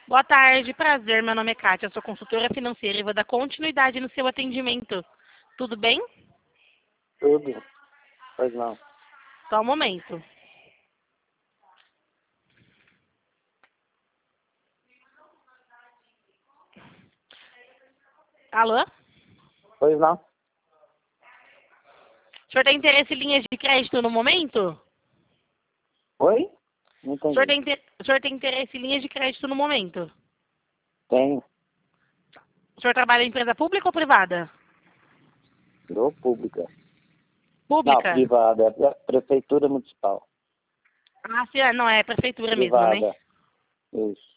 Boa tarde, prazer. Meu nome é Kátia, eu sou consultora financeira e vou dar continuidade no seu atendimento. Tudo bem? Tudo. Pois não. Só um momento. Alô? Pois não. O senhor tem interesse em linhas de crédito no momento? Oi? Não O senhor entendi. o senhor tem interesse em linhas de crédito no momento? Tenho. O senhor trabalha em empresa pública ou privada? Dou pública. Não, Pública? privada. É prefeitura municipal. Ah, sim, não, é prefeitura mesmo, né? Privada. Isso.